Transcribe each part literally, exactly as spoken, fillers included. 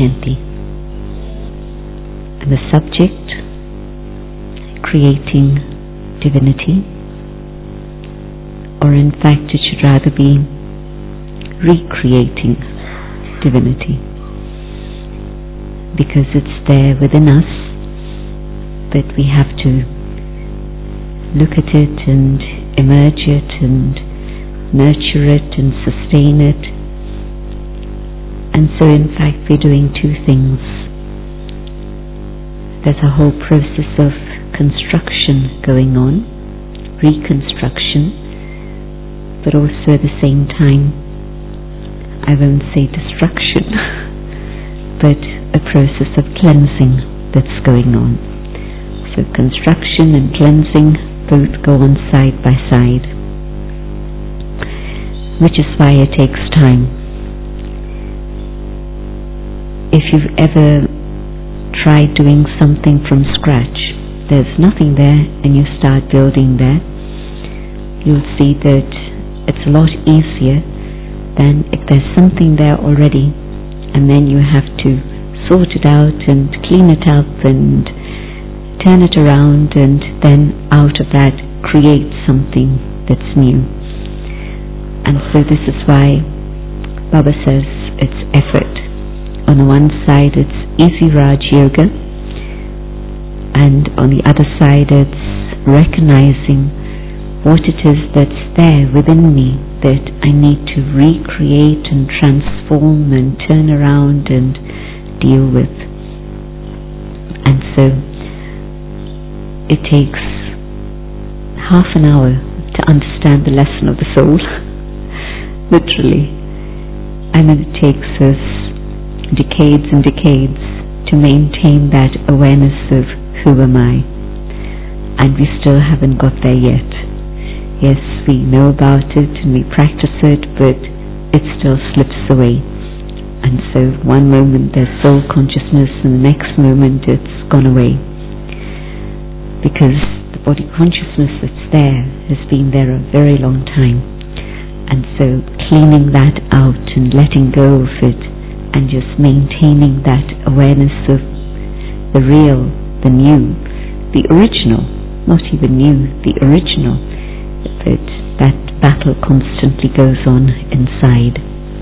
Shanti. And the subject, creating divinity, or in fact it should rather be recreating divinity, because it's there within us, but we have to look at it and emerge it and nurture it and sustain it. And so in fact we're doing two things. There's a whole process of construction going on, reconstruction, but also at the same time, I won't say destruction, but a process of cleansing that's going on. So construction and cleansing both go on side by side, which is why it takes time. If you've ever tried doing something from scratch, there's nothing there and you start building there, you'll see that it's a lot easier than if there's something there already and then you have to sort it out and clean it up and turn it around and then out of that create something that's new. And so this is why Baba says it's effort. On the one side it's easy Raj Yoga, and on the other side it's recognizing what it is that's there within me that I need to recreate and transform and turn around and deal with. And so it takes half an hour to understand the lesson of the soul, literally, and then it takes us decades and decades to maintain that awareness of who am I, and we still haven't got there yet. Yes, we know about it and we practice it, but it still slips away. And so one moment there's soul consciousness and the next moment it's gone away, because the body consciousness that's there has been there a very long time. And so cleaning that out and letting go of it and just maintaining that awareness of the real, the new, the original, not even new, the original, but that battle constantly goes on inside.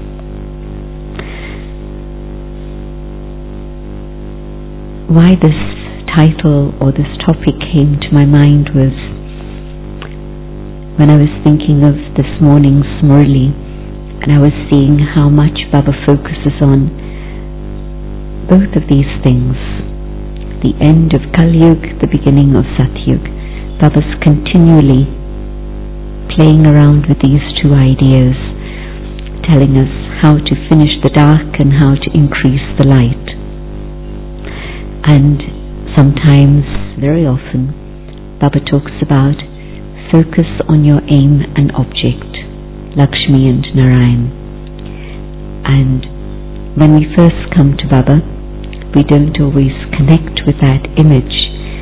Why this title or this topic came to my mind was when I was thinking of this morning's Murli, and I was seeing how much Baba focuses on both of these things, the end of Kali Yuga, the beginning of Satyug. Baba's continually playing around with these two ideas, telling us how to finish the dark and how to increase the light. And sometimes, very often, Baba talks about focus on your aim and object, Lakshmi and Narayan. And when we first come to Baba, we don't always connect with that image.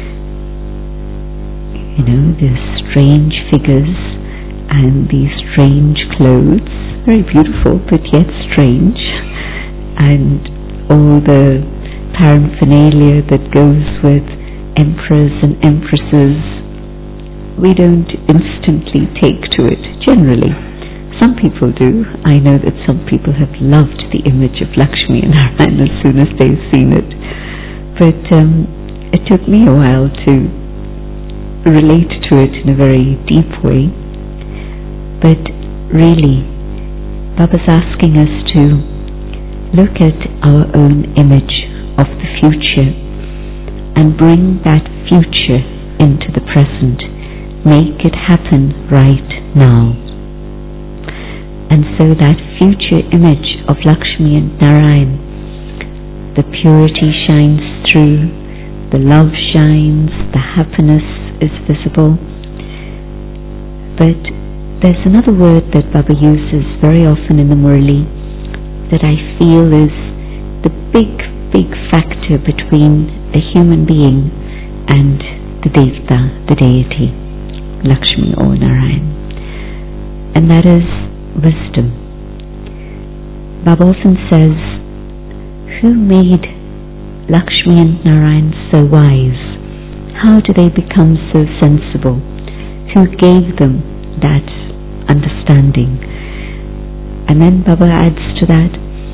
You know, these strange figures and these strange clothes, very beautiful but yet strange, and all the paraphernalia that goes with emperors and empresses. We don't instantly take to it, generally. Some people do. I know that some people have loved the image of Lakshmi and Narayan as soon as they've seen it. But um, it took me a while to relate to it in a very deep way. But really, Baba's asking us to look at our own image of the future and bring that future into the present. Make it happen right now. And so that future image of Lakshmi and Narayan, the purity shines through, the love shines, the happiness is visible. But there's another word that Baba uses very often in the Murli that I feel is the big, big factor between a human being and the Devta, the deity, Lakshmi or Narayan. And that is wisdom. Baba often says, who made Lakshmi and Narayan so wise? How do they become so sensible? Who gave them that understanding? And then Baba adds to that,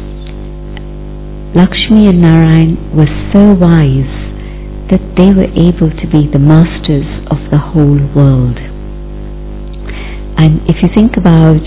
Lakshmi and Narayan were so wise that they were able to be the masters of the whole world. And if you think about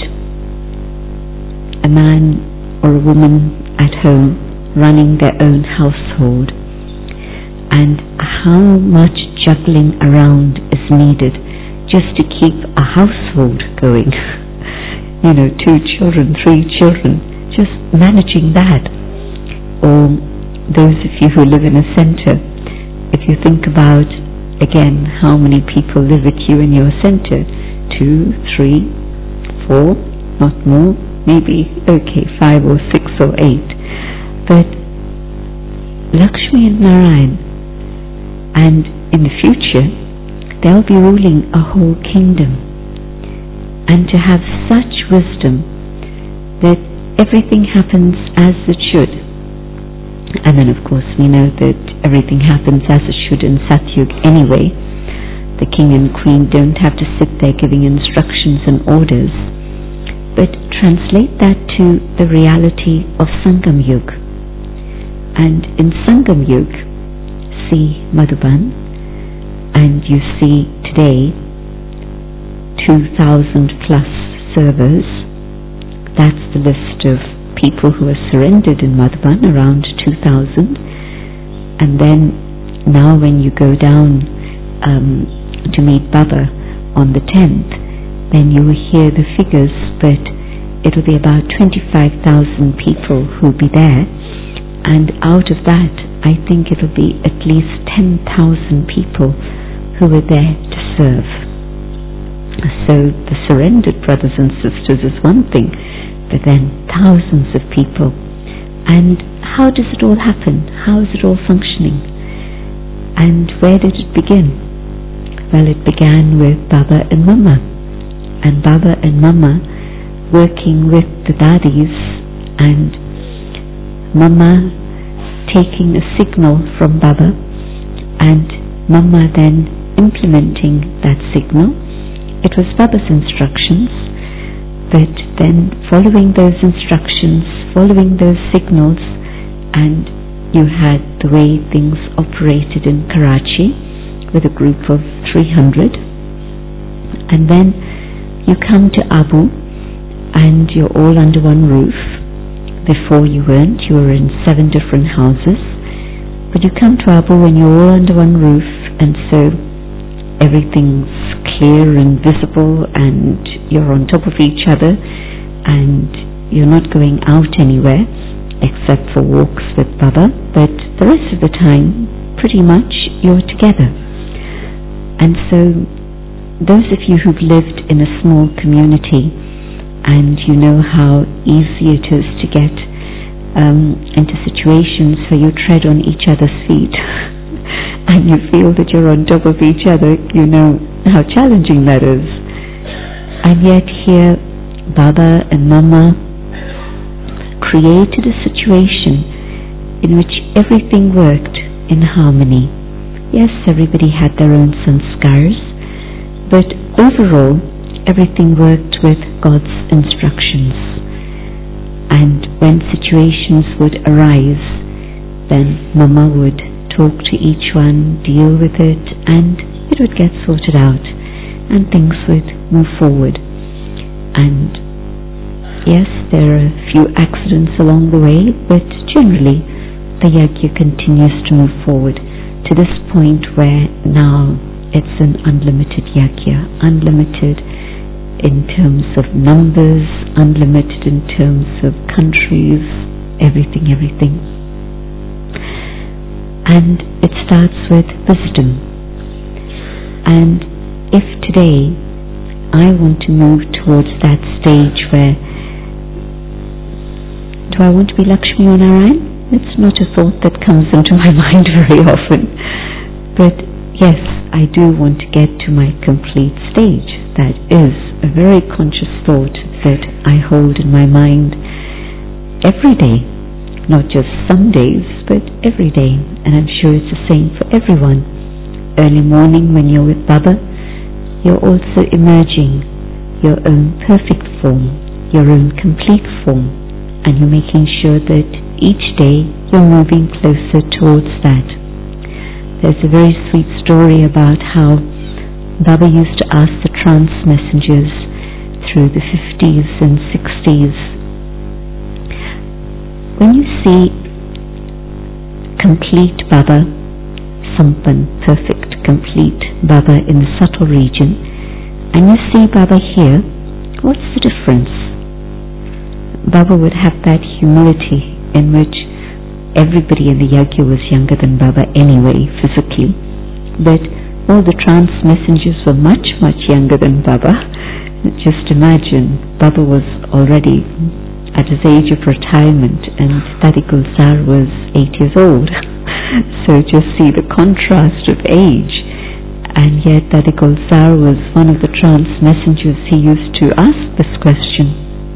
a man or a woman at home running their own household, and how much juggling around is needed just to keep a household going. You know, two children, three children, just managing that. Or those of you who live in a center, if you think about, again, how many people live with you in your center, two, three, four, not more, maybe, okay, five or six or eight. But Lakshmi and Narayan, and in the future, they'll be ruling a whole kingdom. And to have such wisdom that everything happens as it should. And then of course we know that everything happens as it should in Satyug anyway. The king and queen don't have to sit there giving instructions and orders. But translate that to the reality of Sangam Yug. And in Sangam Yug, see Madhuban, and you see today two thousand plus servers. That's the list of people who are surrendered in Madhuban, around two thousand. And then now when you go down um, to meet Baba on the tenth, then you will hear the figures, but it will be about twenty-five thousand people who will be there. And out of that, I think it will be at least ten thousand people who are there to serve. So the surrendered brothers and sisters is one thing, but then thousands of people. And how does it all happen? How is it all functioning? And where did it begin? Well, it began with Baba and Mama. And Baba and Mama working with the daddies, and Mama taking a signal from Baba, and Mama then implementing that signal. It was Baba's instructions, but then following those instructions, following those signals, and you had the way things operated in Karachi with a group of three hundred, and then you come to Abu and you're all under one roof. Before you weren't, you were in seven different houses, but you come to Abu and you're all under one roof, and so everything's clear and visible, and you're on top of each other, and you're not going out anywhere except for walks with Baba, but the rest of the time pretty much you're together. And so those of you who've lived in a small community, and you know how easy it is to get um, into situations where you tread on each other's feet and you feel that you're on top of each other, you know how challenging that is. And yet here Baba and Mama created a situation in which everything worked in harmony. Yes, everybody had their own sanskars, but overall everything worked with God's instructions. And when situations would arise, then Mama would talk to each one, deal with it, and it would get sorted out, and things would move forward. And yes, there are a few accidents along the way, but generally the yajna continues to move forward to this point where now it's an unlimited yajna, unlimited in terms of numbers, unlimited in terms of countries, everything, everything. And it starts with wisdom. And if today I want to move towards that stage where, do I want to be Lakshmi or Narayan? It's not a thought that comes into my mind very often. But yes, I do want to get to my complete stage. That is a very conscious thought that I hold in my mind every day, not just some days, but every day, and I'm sure it's the same for everyone. Early morning when you're with Baba, you're also emerging your own perfect form, your own complete form, and you're making sure that each day you're moving closer towards that. There's a very sweet story about how Baba used to ask the trance messengers through the fifties and sixties, when you see complete Baba, Sampan, perfect, complete Baba in the subtle region, and you see Baba here, what's the difference? Baba would have that humility in which everybody in the yajna was younger than Baba anyway, physically, but all the trance messengers were much, much younger than Baba. Just imagine, Baba was already at his age of retirement and Dadi Gulzar was eight years old. So just see the contrast of age. And yet Dadi Gulzar was one of the trance messengers. He used to ask this question.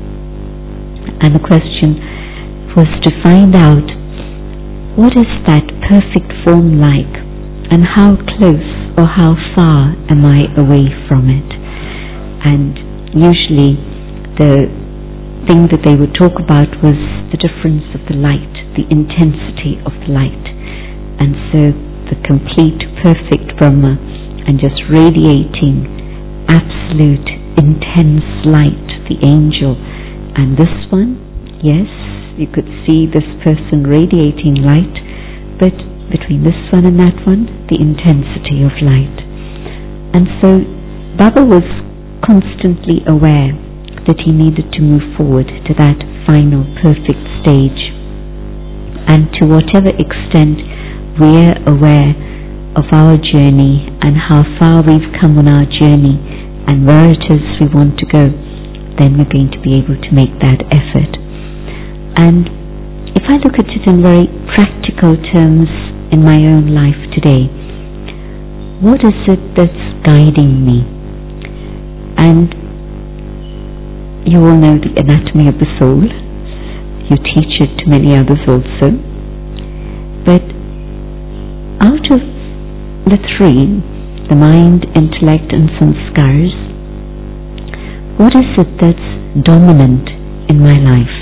And the question was to find out, what is that perfect form like? And how close or how far am I away from it? And usually the thing that they would talk about was the difference of the light, the intensity of the light. And so the complete perfect Brahma and just radiating absolute intense light, the angel. And this one, yes, you could see this person radiating light, but between this one and that one, the intensity of light. And so Baba was constantly aware that he needed to move forward to that final perfect stage. And to whatever extent we're aware of our journey and how far we've come on our journey and where it is we want to go, then we're going to be able to make that effort. And if I look at it in very practical terms in my own life today, what is it that's guiding me? And you all know the anatomy of the soul. You teach it to many others also. But out of the three, the mind, intellect and sanskars, what is it that's dominant in my life?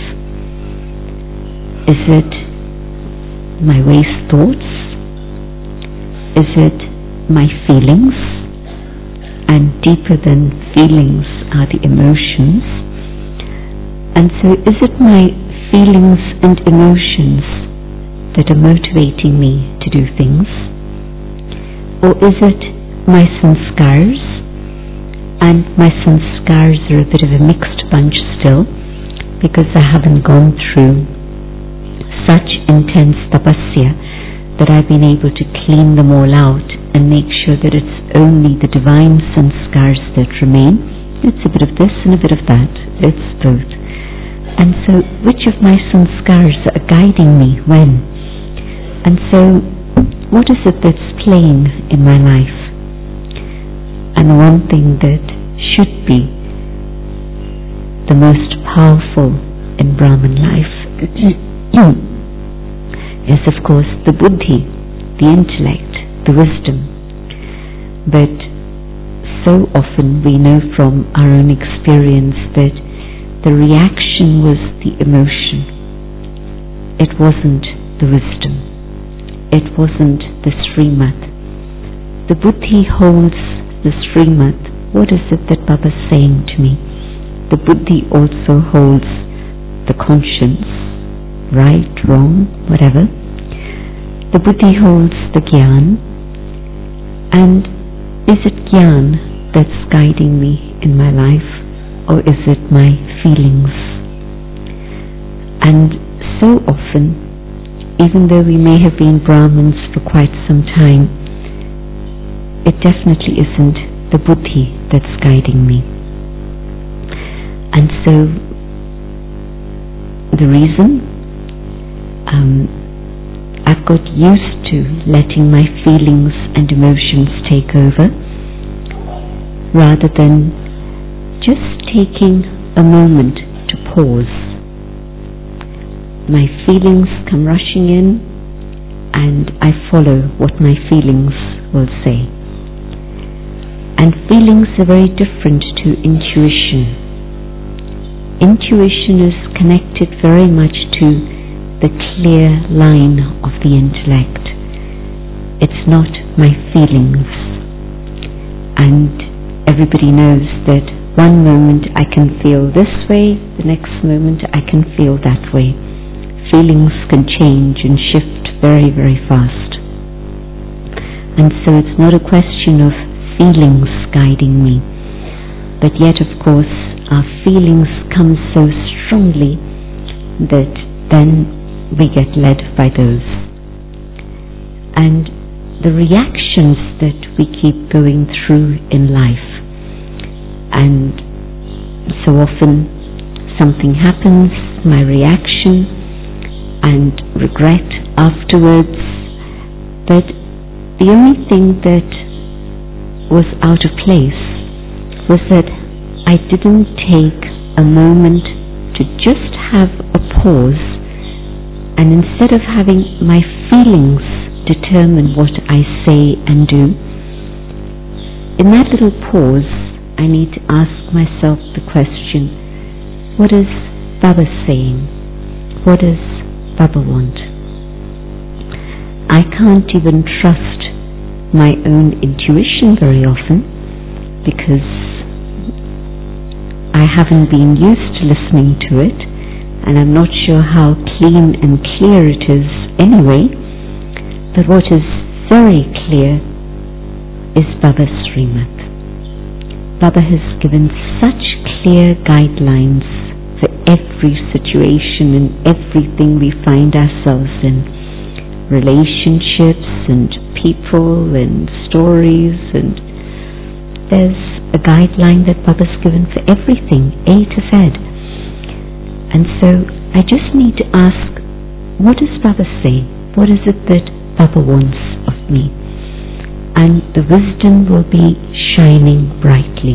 Is it my waste thoughts? Is it my feelings? And deeper than feelings are the emotions. And so is it my feelings and emotions that are motivating me to do things? Or is it my sanskars? And my sanskars are a bit of a mixed bunch still, because I haven't gone through such intense tapasya that I've been able to clean them all out and make sure that it's only the divine sanskars that remain. It's a bit of this and a bit of that. It's both. And so which of my sanskars are guiding me when? And so what is it that's playing in my life? And the one thing that should be the most powerful in Brahman life is of course the buddhi, the intellect, the wisdom. But so often we know from our own experience that the reaction was the emotion. It wasn't the wisdom. It wasn't the Srimad. The buddhi holds the Srimad. What is it that Baba's saying to me? The buddhi also holds the conscience, right, wrong, whatever. The buddhi holds the gyan. And is it gyan that's guiding me in my life, or is it my feelings? And so often, even though we may have been Brahmins for quite some time, it definitely isn't the buddhi that's guiding me. And so the reason um, I've got used to letting my feelings and emotions take over, rather than just taking a moment to pause. my feelings come rushing in, and I follow what my feelings will say. And feelings are very different to intuition. Intuition is connected very much to the clear line of the intellect. It's not my feelings. And everybody knows that one moment I can feel this way, the next moment I can feel that way. Feelings can change and shift very, very fast. And so it's not a question of feelings guiding me, but yet of course our feelings come so strongly that then we get led by those. And the reactions that we keep going through in life, and so often something happens, my reaction and regret afterwards, but the only thing that was out of place was that I didn't take a moment to just have a pause, and instead of having my feelings determine what I say and do, in that little pause I need to ask myself the question, what is Baba saying? What does Baba want? I can't even trust my own intuition very often, because I haven't been used to listening to it, and I'm not sure how clean and clear it is anyway. But what is very clear is Baba's Srimad. Baba has given such clear guidelines for every situation and everything we find ourselves in, relationships and people and stories, and there's a guideline that Baba's given for everything, A to Z. And so I just need to ask, what does Baba say? What is it that Baba wants of me? And the wisdom will be shining brightly.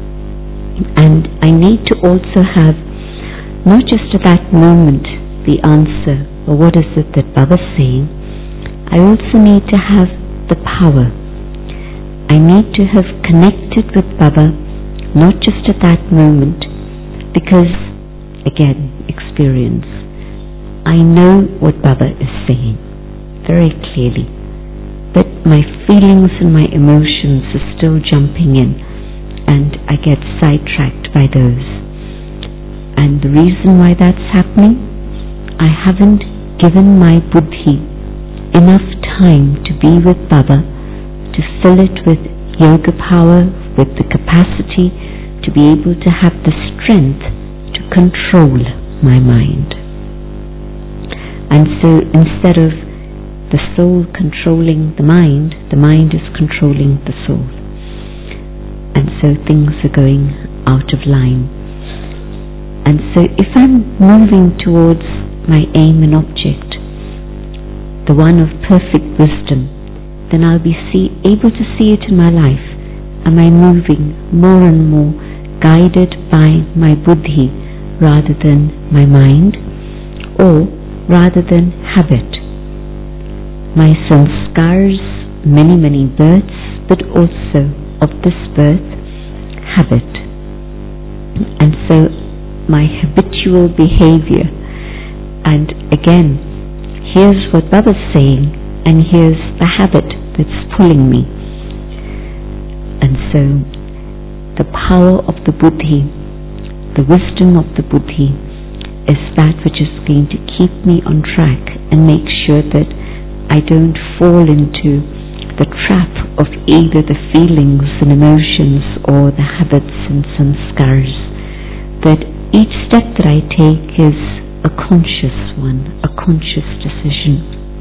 And I need to also have, not just at that moment, the answer, or what is it that Baba's saying, I also need to have the power. I need to have connected with Baba, not just at that moment, because, again, experience. I know what Baba is saying very clearly, but my feelings and my emotions are still jumping in, and I get sidetracked by those. And the reason why that's happening, I haven't given my buddhi enough time to be with Baba, to fill it with yoga power, with the capacity to be able to have the strength to control my mind. And so instead of the soul controlling the mind, the mind is controlling the soul. And so things are going out of line. And so if I'm moving towards my aim and object, the one of perfect wisdom, then I'll be see, able to see it in my life. Am I moving more and more guided by my buddhi rather than my mind, or rather than habit? My sanskars, many, many births, but also of this birth, habit. And so my habitual behavior, and again, here's what Baba's saying, and here's the habit that's pulling me. And so the power of the buddhi, the wisdom of the buddhi, is that which is going to keep me on track and make sure that I don't fall into the trap of either the feelings and emotions or the habits and sanskars. That each step that I take is a conscious one, a conscious decision.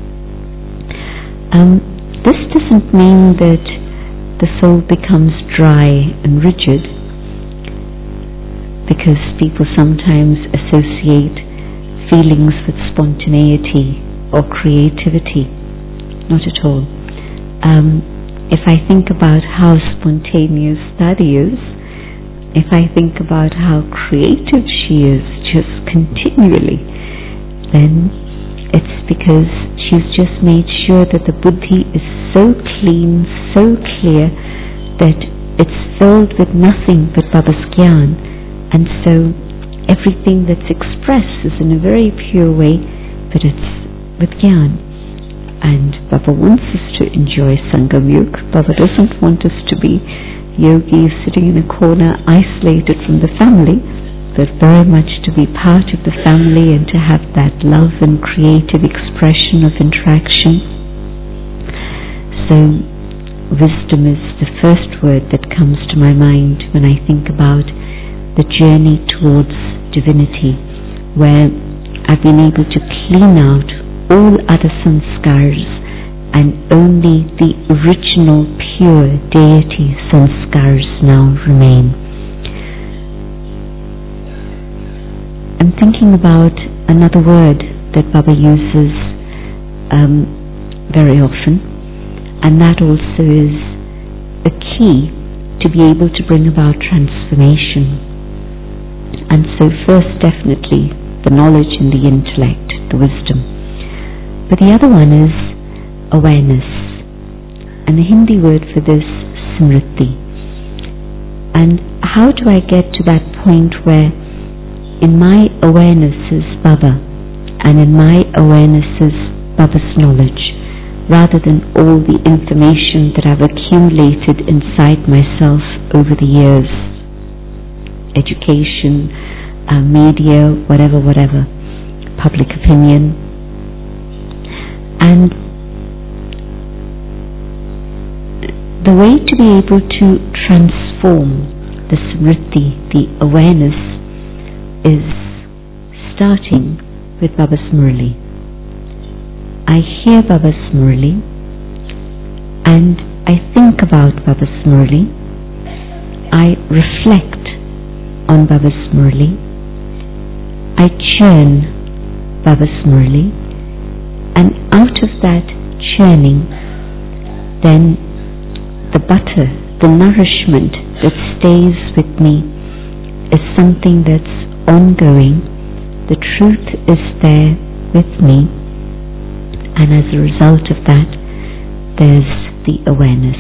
Um, this doesn't mean that the soul becomes dry and rigid, because people sometimes associate feelings with spontaneity or creativity. Not at all. Um, if I think about how spontaneous Dadi is, if I think about how creative she is, just continually, then it's because she's just made sure that the buddhi is so clean, so clear, that it's filled with nothing but Baba's Gyan, and so everything that's expressed is in a very pure way, but it's with Gyan. And Baba wants us to enjoy Sangam Yuga. Baba doesn't want us to be yogis sitting in a corner isolated from the family, but very much to be part of the family and to have that love and creative expression of interaction. So wisdom is the first word that comes to my mind when I think about the journey towards divinity, where I've been able to clean out all other sanskars and only the original pure deity sanskars now remain. I'm thinking about another word that Baba uses um, very often, and that also is a key to be able to bring about transformation. And so first, definitely, the knowledge and the intellect, the wisdom. But the other one is awareness. And the Hindi word for this, smriti. And how do I get to that point where in my awareness is Baba, and in my awareness is Baba's knowledge, rather than all the information that I've accumulated inside myself over the years? Education, uh, media, whatever, whatever, public opinion. And the way to be able to transform the smriti, the awareness, is starting with Baba's Murli. I hear Baba's Murli and I think about Baba's Murli. I reflect on Baba's Murli. I churn Baba's Murli, and out of that churning, then the butter, the nourishment that stays with me is something that's ongoing. The truth is there with me, and as a result of that, there's the awareness.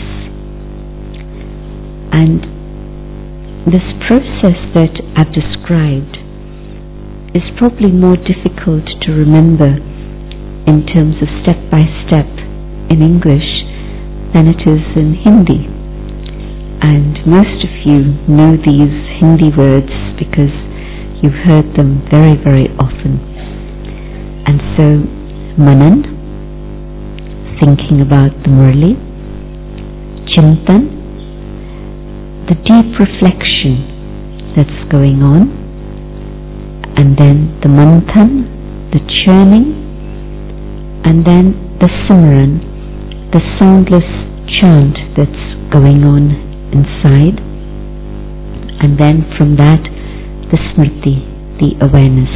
And this process that I've described is probably more difficult to remember in terms of step by step in English than it is in Hindi. And most of you know these Hindi words because you've heard them very, very often. And so, Manan, thinking about the Murli, Chintan, the deep reflection that's going on, and then the Manthan, the churning, and then the Simran, the soundless chant that's going on inside, and then from that the smriti, the awareness.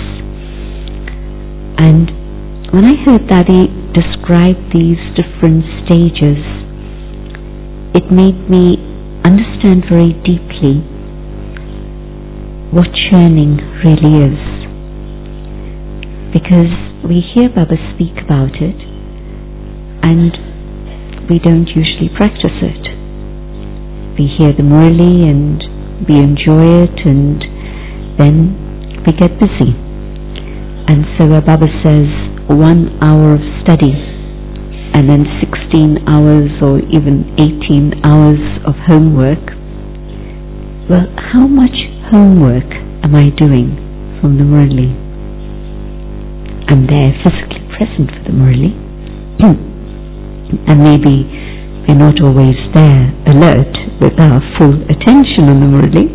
And when I heard Daddy describe these different stages, it made me understand very deeply what churning really is, because we hear Baba speak about it and we don't usually practice it. We hear the Murli and we enjoy it, and then we get busy. And so where Baba says one hour of study and then sixteen hours or even eighteen hours of homework, well, how much homework am I doing from the Murli? I'm there physically present for the Murli, and maybe we're not always there alert with our full attention on the Murli.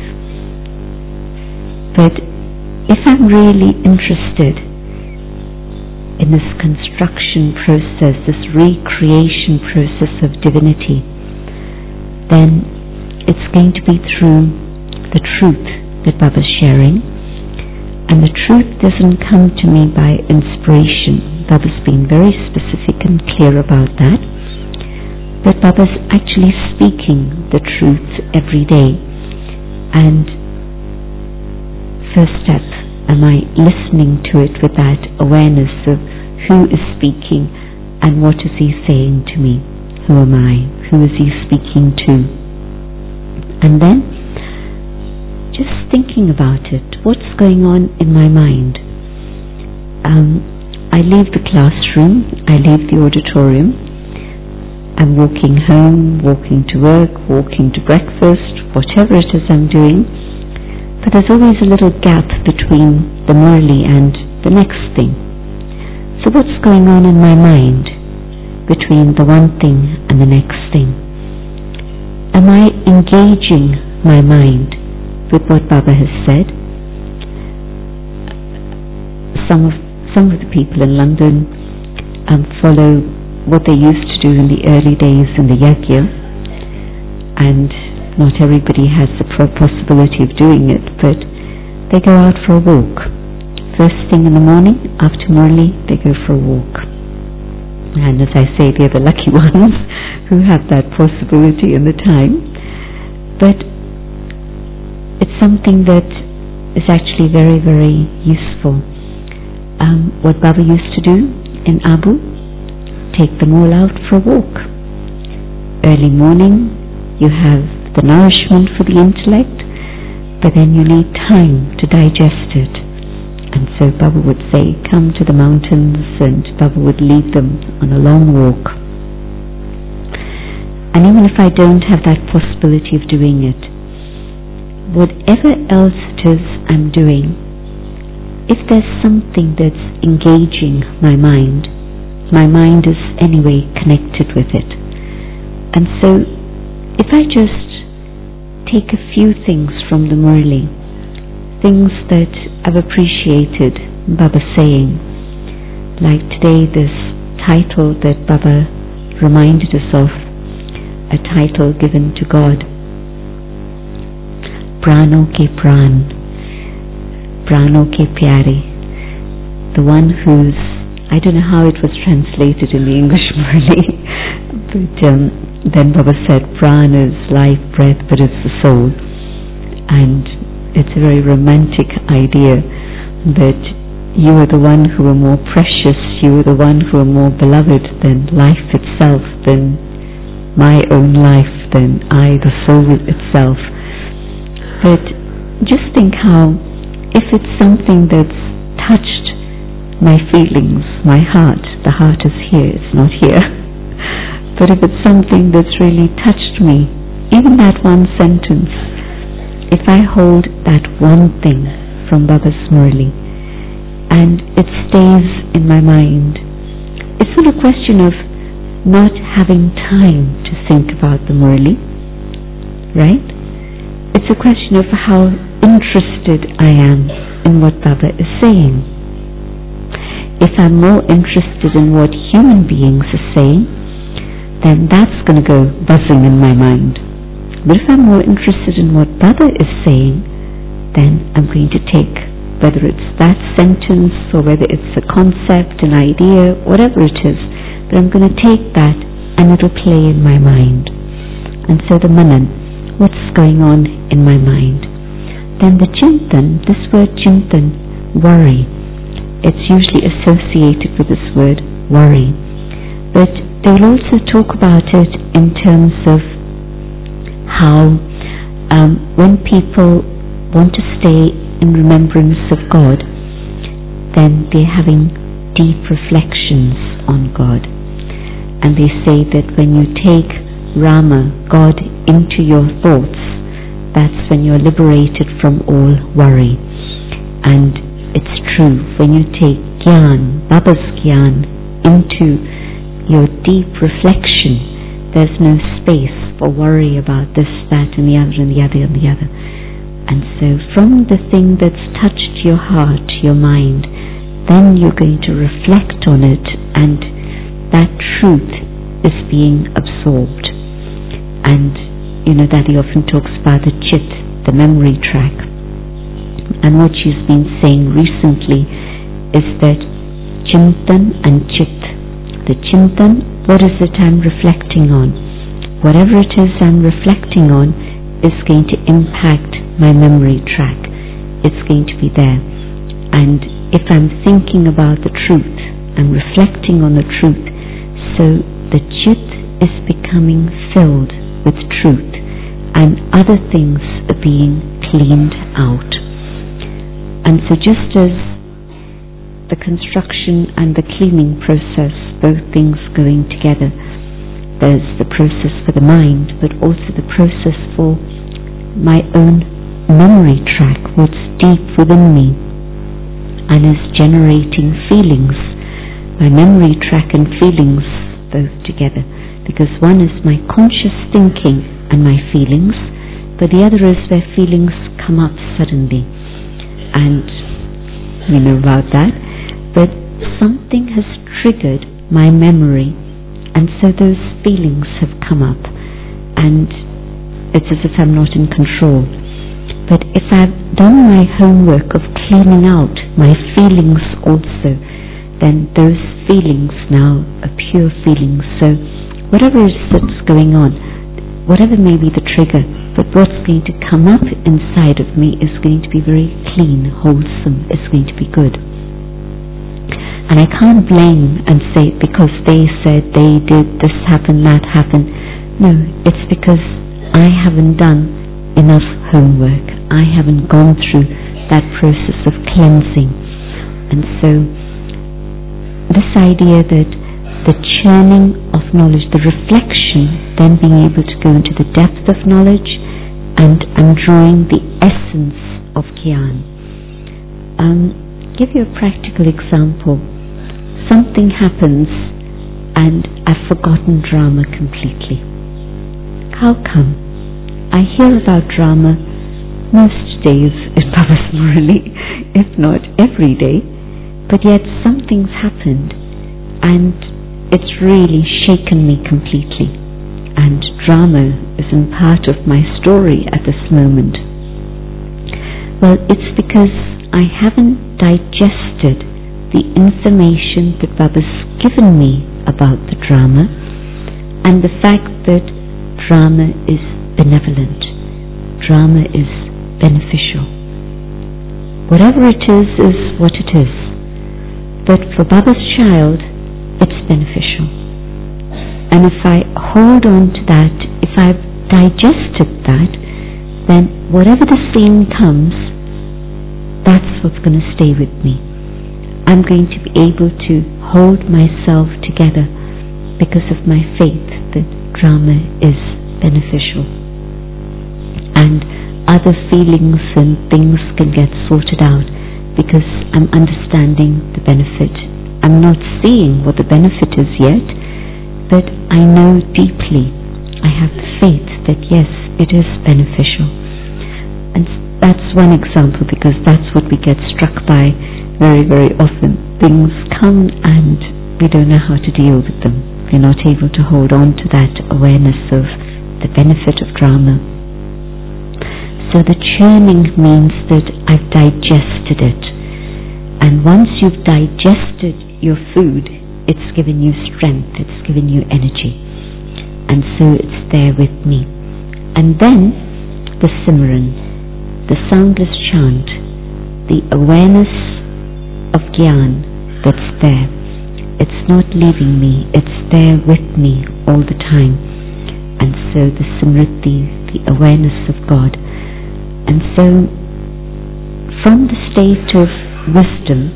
But if I'm really interested in this construction process, this recreation process of divinity, then it's going to be through the truth that Baba's sharing. And the truth doesn't come to me by inspiration. Baba's been very specific and clear about that. But Baba's actually speaking the truth every day. And first step, am I listening to it with that awareness of who is speaking and what is he saying to me? Who am I? Who is he speaking to? And then just thinking about it. What's going on in my mind? Um, I leave the classroom, I leave the auditorium, I'm walking home, walking to work, walking to breakfast, whatever it is I'm doing, but there's always a little gap between the Murli and the next thing. So what's going on in my mind between the one thing and the next thing? Am I engaging my mind with what Baba has said? Some of some of the people in London um, follow what they used to do in the early days in the yajna, and not everybody has the possibility of doing it, but they go out for a walk. First thing in the morning, after Murli, they go for a walk. And as I say, they're the lucky ones who have that possibility and the time. But it's something that is actually very, very useful. Um, what Baba used to do in Abu, take them all out for a walk. Early morning, you have the nourishment for the intellect, but then you need time to digest it. And so Baba would say, come to the mountains, and Baba would lead them on a long walk. And even if I don't have that possibility of doing it, whatever else it is I'm doing, if there's something that's engaging my mind, my mind is anyway connected with it. And so if I just take a few things from the Murli, things that I've appreciated Baba saying, like today this title that Baba reminded us of, a title given to God, Prano ke Pran, Prano ke Pyare, the one who's, I don't know how it was translated in the English Murli, but um, then Baba said, Pran is life, breath, but it's the soul. And it's a very romantic idea that you are the one who are more precious, you are the one who are more beloved than life itself, than my own life, than I, the soul itself. But just think how, if it's something that's touched my feelings, my heart, the heart is here, it's not here. But if it's something that's really touched me, even that one sentence, if I hold that one thing from Baba's Murli and it stays in my mind, it's not a question of not having time to think about the Murli, right? It's a question of how interested I am in what Baba is saying. If I'm more interested in what human beings are saying, then that's going to go buzzing in my mind. But if I'm more interested in what Baba is saying, then I'm going to take, whether it's that sentence or whether it's a concept, an idea, whatever it is, but I'm going to take that and it'll play in my mind. And so the manan, what's going on in my mind? Then the chintan, this word chintan, worry. It's usually associated with this word, worry. But they will also talk about it in terms of how um, when people want to stay in remembrance of God, then they're having deep reflections on God. And they say that when you take Rama, God, into your thoughts, that's when you're liberated from all worry. And it's true, when you take Gyan, Baba's Gyan, into your deep reflection, there's no space for worry about this, that, and the other, and the other, and the other. And so from the thing that's touched your heart, your mind, then you're going to reflect on it, and that truth is being absorbed. And you know that he often talks about the chit, the memory track. And what she's been saying recently is that chintan and chit. The chintan, what is it I'm reflecting on? Whatever it is I'm reflecting on is going to impact my memory track. It's going to be there. And if I'm thinking about the truth, I'm reflecting on the truth, so the chit is becoming filled with truth, and other things are being cleaned out. And so just as the construction and the cleaning process, both things going together, there's the process for the mind, but also the process for my own memory track, what's deep within me and is generating feelings. My memory track and feelings both together, because one is my conscious thinking and my feelings, but the other is where feelings come up suddenly. And we know about that, but something has triggered my memory, and so those feelings have come up, and it's as if I'm not in control. But if I've done my homework of cleaning out my feelings also, then those feelings now are pure feelings. So whatever is that's going on, whatever may be the trigger, but what's going to come up inside of me is going to be very clean, wholesome, it's going to be good. And I can't blame and say because they said they did this happen, that happened. No, it's because I haven't done enough homework. I haven't gone through that process of cleansing. And so this idea that the churning of knowledge, the reflection, then being able to go into the depth of knowledge, and I'm drawing the essence of Gyan. Um, give you a practical example. Something happens and I've forgotten drama completely. How come? I hear about drama most days in Baba's Murali, if not every day, but yet something's happened and it's really shaken me completely, and drama isn't part of my story at this moment. Well, it's because I haven't digested the information that Baba's given me about the drama, and the fact that drama is benevolent, drama is beneficial. Whatever it is, is what it is. But for Baba's child, it's beneficial. And if I hold on to that, if I've digested that, then whatever the scene comes, that's what's going to stay with me. I'm going to be able to hold myself together because of my faith that drama is beneficial. And other feelings and things can get sorted out because I'm understanding the benefit. I'm not seeing what the benefit is yet, but I know deeply, I have the faith that yes, it is beneficial. And that's one example, because that's what we get struck by very, very often. Things come and we don't know how to deal with them. We're not able to hold on to that awareness of the benefit of drama. So the churning means that I've digested it. And once you've digested your food, it's given you strength, it's given you energy. And so it's there with me. And then the Simran, the soundless chant, the awareness of Gyan that's there. It's not leaving me, it's there with me all the time. And so the Simriti, the awareness of God. And so from the state of wisdom,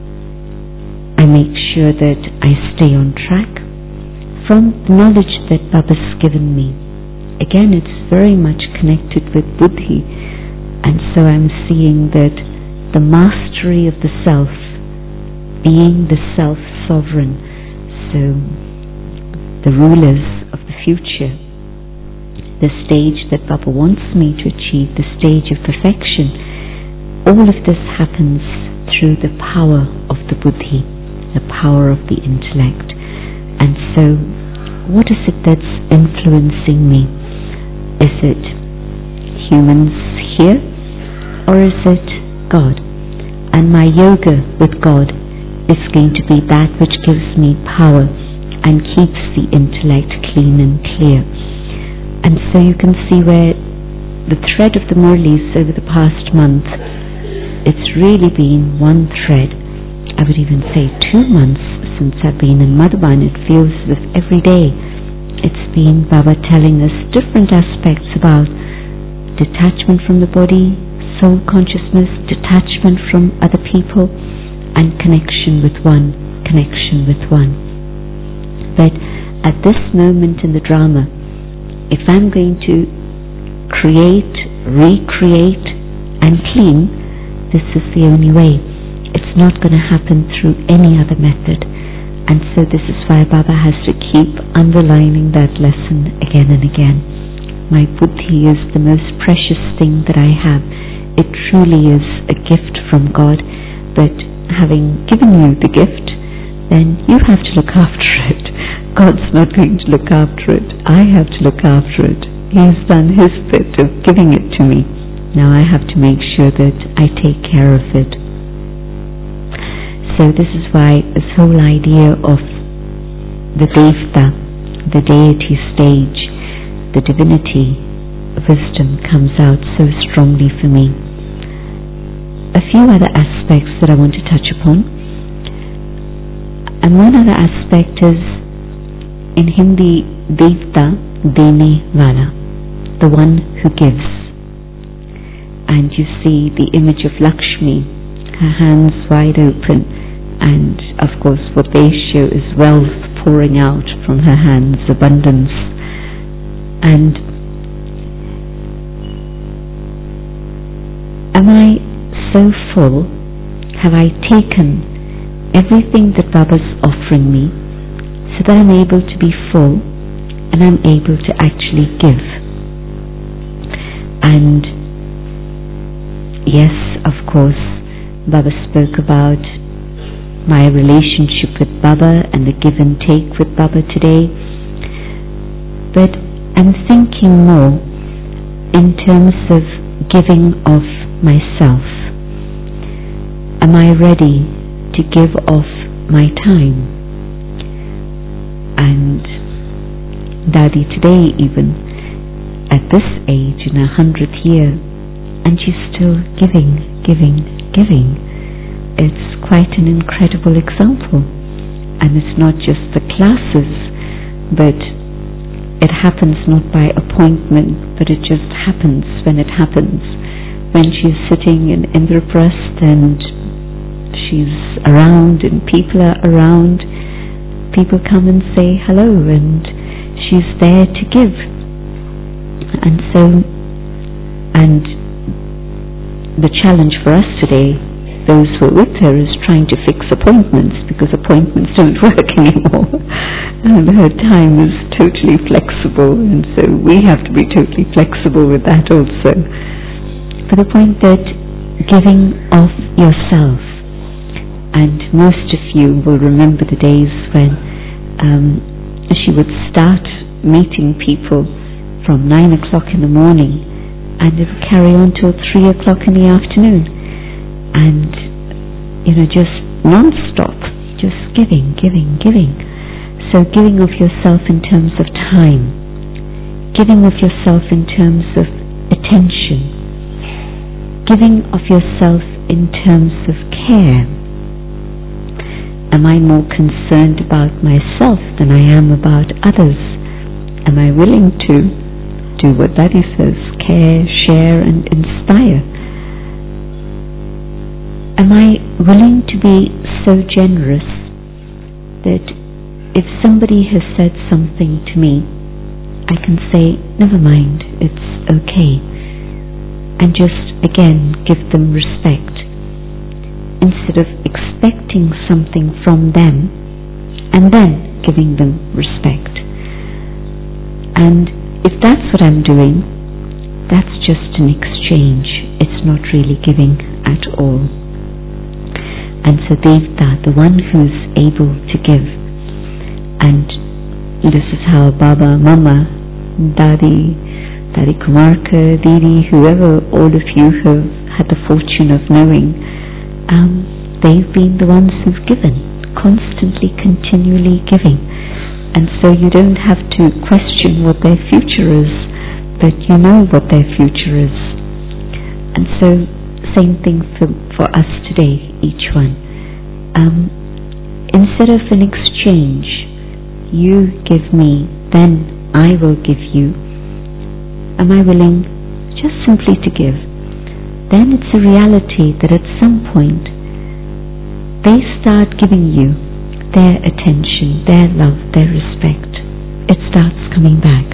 I make sure that I stay on track. From the knowledge that Baba's given me, again it's very much connected with Buddhi, and so I'm seeing that the mastery of the self, being the self-sovereign, so the rulers of the future, the stage that Baba wants me to achieve, the stage of perfection, all of this happens through the power of the Buddhi, the power of the intellect. And so what is it that's influencing me? Is it humans here, or is it God? And my yoga with God is going to be that which gives me power and keeps the intellect clean and clear. And so you can see where the thread of the Murlis over the past month it's really been one thread. I would even say two months since I've been in Madhuban. It feels as if every day it's been Baba telling us different aspects about detachment from the body, soul consciousness, detachment from other people, and connection with one, connection with one. But at this moment in the drama, if I'm going to create, recreate, and clean, this is the only way. It's not going to happen through any other method. And so this is why Baba has to keep underlining that lesson again and again. My buddhi is the most precious thing that I have. It truly is a gift from God, but having given you the gift, then you have to look after it. God's not going to look after it. I have to look after it. He has done His bit of giving it to me. Now I have to make sure that I take care of it. So this is why this whole idea of the Devta, the deity stage, the divinity wisdom comes out so strongly for me. A few other aspects that I want to touch upon. And one other aspect is, in Hindi, Devta, Dene Wala, the one who gives. And you see the image of Lakshmi, her hands wide open, and of course what they show is wealth pouring out from her hands, abundance. And am I so full? Have I taken everything that Baba's offering me so that I'm able to be full and I'm able to actually give? And yes, of course, Baba spoke about my relationship with Baba and the give and take with Baba today. But I'm thinking more in terms of giving of myself. Am I ready to give off my time? And Daddy today, even at this age, in a hundredth year, and she's still giving, giving, giving. It's quite an incredible example. And it's not just the classes, but it happens not by appointment, but it just happens when it happens. When she's sitting in Indraprastha and she's around and people are around, people come and say hello and she's there to give. And so, and the challenge for us today, those who are with her, is trying to fix appointments, because appointments don't work anymore. And her time is totally flexible, and so we have to be totally flexible with that also. For the point that giving of yourself, and most of you will remember the days when um, she would start meeting people from nine o'clock in the morning, and it would carry on till three o'clock in the afternoon. And, you know, just non-stop, just giving, giving, giving. So giving of yourself in terms of time, giving of yourself in terms of attention, giving of yourself in terms of care. Am I more concerned about myself than I am about others? Am I willing to do what Daddy says, care, share, and inspire? Am I willing to be so generous that if somebody has said something to me, I can say, never mind, it's okay, and just again give them respect, instead of expecting something from them and then giving them respect. And if that's what I'm doing, that's just an exchange. It's not really giving at all. And so Devta, the one who's able to give. And this is how Baba, Mama, Daddy, Daddy Kumarka, Didi, whoever all of you have had the fortune of knowing, um, they've been the ones who've given, constantly, continually giving. And so you don't have to question what their future is, but you know what their future is. And so same thing for, for us today, each one. Um, instead of an exchange, you give me, then I will give you. Am I willing just simply to give? Then it's a reality that at some point they start giving you their attention, their love, their respect. It starts coming back.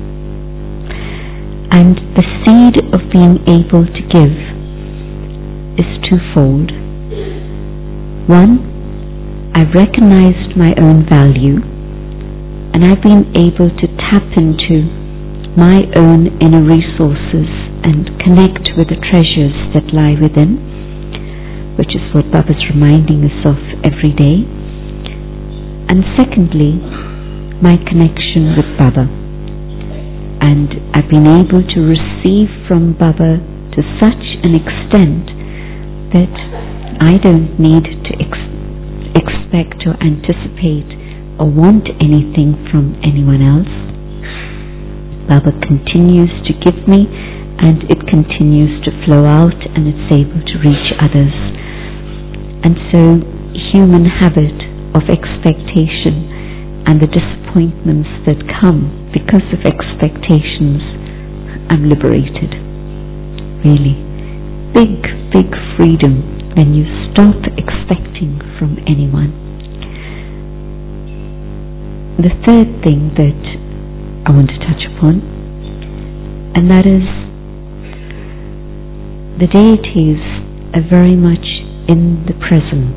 And the seed of being able to give is twofold. One, I've recognized my own value, and I've been able to tap into my own inner resources and connect with the treasures that lie within, which is what Baba's reminding us of every day. And secondly, my connection with Baba. And I've been able to receive from Baba to such an extent that I don't need to ex- expect or anticipate or want anything from anyone else. Baba continues to give me, and it continues to flow out, and it's able to reach others. And so human habit of expectation and the disappointments that come because of expectations, I'm liberated. Really. Big, big freedom when you stop expecting from anyone. The third thing that I want to touch upon, and that is the deities are very much in the present.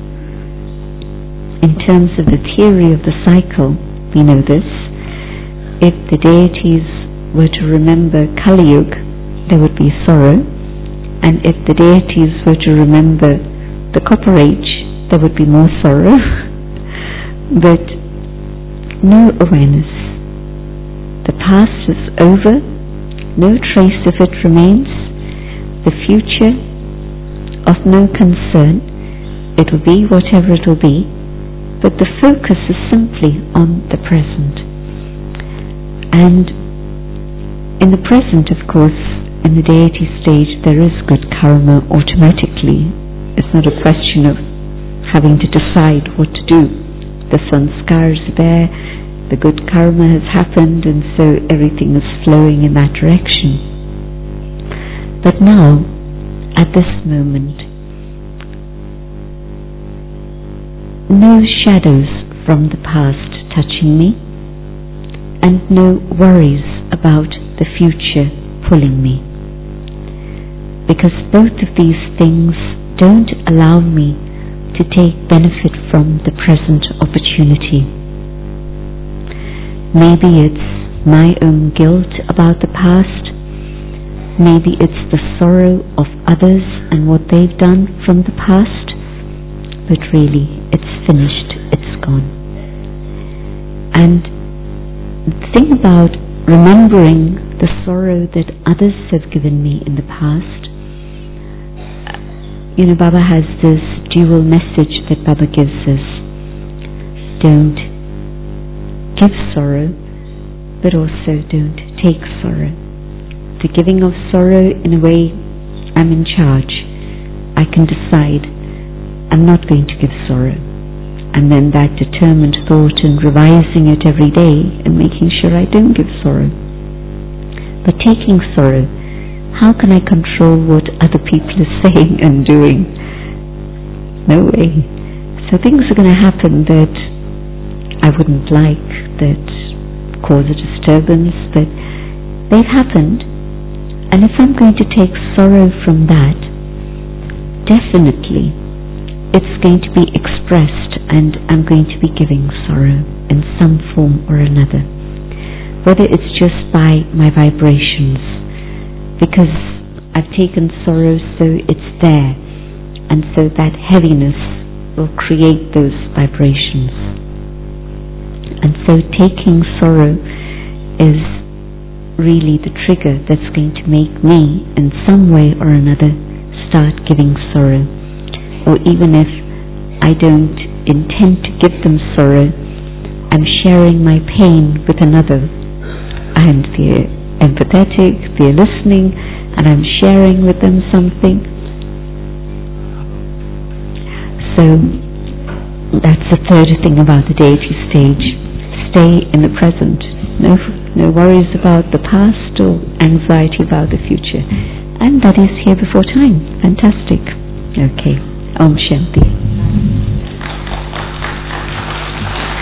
In terms of the theory of the cycle, we know this. If the deities were to remember Kali Yuga, there would be sorrow, and if the deities were to remember the Copper Age, there would be more sorrow. But no awareness. The past is over, no trace of it remains. The future, of no concern. It will be whatever it will be, but the focus is simply on the present. And in the present, of course, in the deity stage, there is good karma automatically. It's not a question of having to decide what to do. The sanskars are there, the good karma has happened, and so everything is flowing in that direction. But now, at this moment, no shadows from the past touching me, and no worries about the future pulling me. Because both of these things don't allow me to take benefit from the present opportunity. Maybe it's my own guilt about the past, maybe it's the sorrow of others and what they've done from the past, but really it's finished, it's gone. And the thing about remembering the sorrow that others have given me in the past, you know, Baba has this dual message that Baba gives us. Don't give sorrow, but also don't take sorrow. The giving of sorrow, in a way, I'm in charge. I can decide I'm not going to give sorrow. And then that determined thought and revising it every day and making sure I don't give sorrow. But taking sorrow, how can I control what other people are saying and doing? No way. So things are going to happen that I wouldn't like, that cause a disturbance, but they've happened. And if I'm going to take sorrow from that, definitely it's going to be expressed, and I'm going to be giving sorrow in some form or another. Whether it's just by my vibrations, because I've taken sorrow so it's there, and so that heaviness will create those vibrations. And so taking sorrow is really the trigger that's going to make me, in some way or another, start giving sorrow. Or even if I don't intend to give them sorrow, I'm sharing my pain with another. And they're empathetic, they're listening, and I'm sharing with them something. So that's the third thing about the deity stage. Stay in the present. No, no worries about the past or anxiety about the future. And that is here before time. Fantastic. Okay. Om Shanti.